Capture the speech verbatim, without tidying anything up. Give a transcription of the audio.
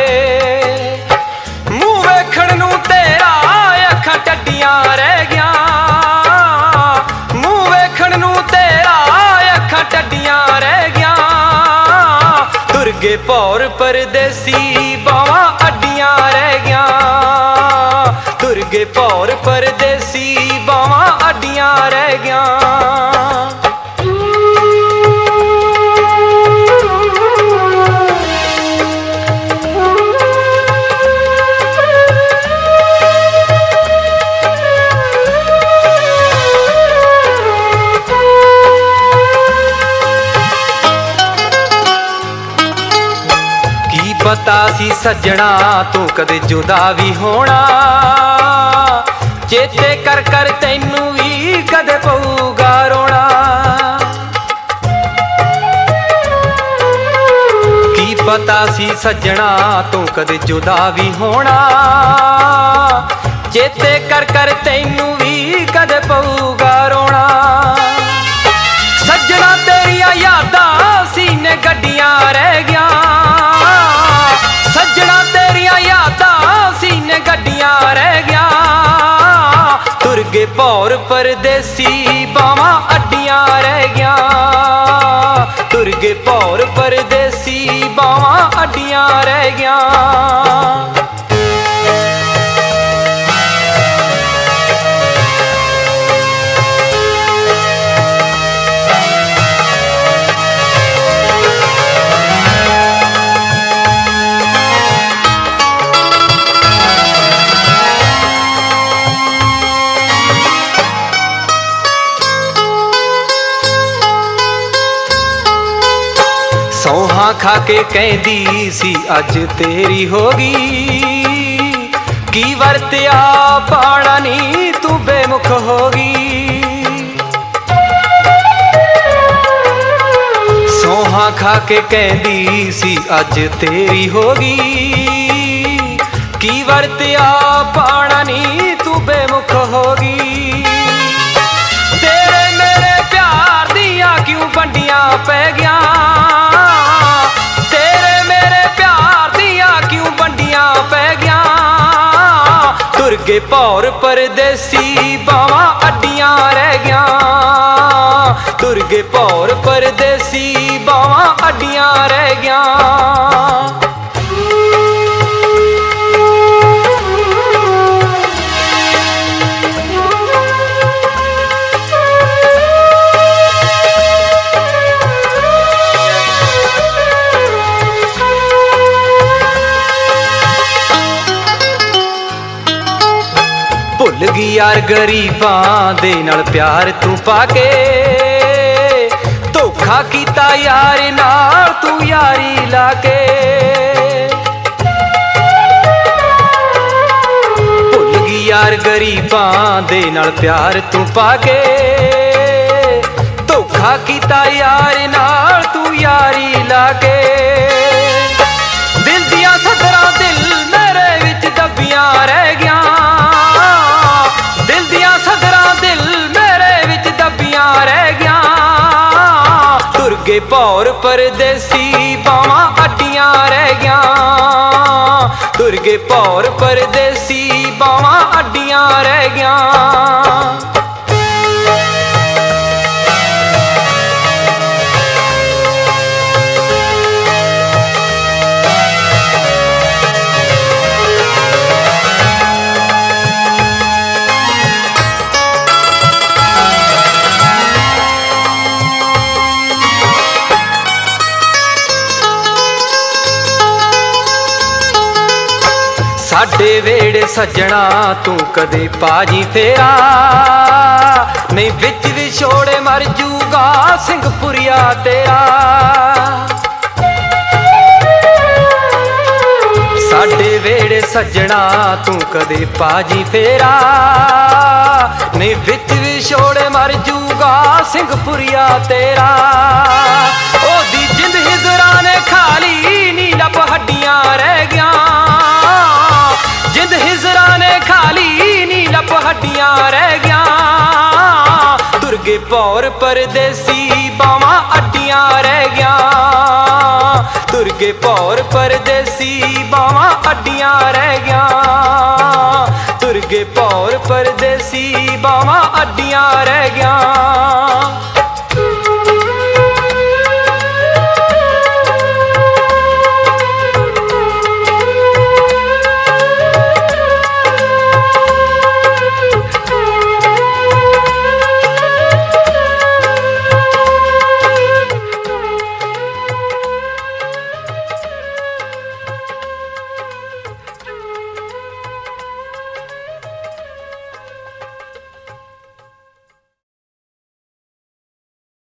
मूँह वेखण नूं तेरा अखां टड्डियां रह गया, मूँह वेखण नूं तेरा अखां टड्डियां रह गया। तुर गए भौर परदेसी बावां अड्डियां रह गया, तुर गए भौर परदेसी बावां अड्डियां रह गया। पता सी सज्जणा तू कदे जुदा भी होना, चेते कर कर तैनू भी कदे पऊगा रोना। की पता सी सज्जणा तू कदे जुदा भी होना, चेते कर कर तैनू भी कदे पऊगा रोना। सज्जणा तेरिया यादां सीने गड्डियां रह गया, सज्जणा तेरिया यादां सीने गड्डियां रह गया। तुर गए भौर परदेसी बावां अड्डियां रह गया, तुर गए भौर परदेसी बावां अड्डियां रह गया। सौहां खा के कहदी सी अज तेरी होगी, की वरत्या पाना नी तू बेमुख होगी। सौहां खा के कहदी सी अज तेरी होगी, की वरत्या पाना नी तू बेमुख होगी। तेरे मेरे प्यार दियां क्यों बंडियां पै गया, तुर गए भौर परदेसी बावां अड्डियां रह गया, तुर गए भौर परदेसी बावां अड्डियां रह गया। भुल गई यार गरीबां दे नाल प्यार तू पाके, धोखा कीता यार नाल तू यारी लाके। भुल गई यार गरीबां दे नाल प्यार तू पाके, धोखा कीता यार नाल तू यारी लाके। दिल दियां सदरां दिल मेरे विच दबियां रह गया, दिल दियां सदरां दिल मेरे विच दबियां रह गया। तुर गए भौर परदेसी बावां अड्डियां रह गया, तुर गए भौर परदेसी बावां अड्डियां रह गया। साडे वेड़े सज्जणा तू कदे पाजी फेरा, नहीं बिच विछोड़े मर जूगा सिंहपुरिया तेरा। साडे वेड़े सज्जणा तू कदे पाजी फेरा, नहीं बिच विछोड़े मर जूगा सिंहपुरिया तेरा। ओदी जिंद हिजरा ने खाली नी लप हड्डियां रह गया, जिंद हिजरा ने खाली नी लप हड्डियां रह गया। तुर गए भौर परदेसी बावां अड्डियां रह गया, तुर तुरगे भौर परदेसी बावां अड्डियां रह गया। तुरगे भौर परदेसी बावां अड्डियां रह गया।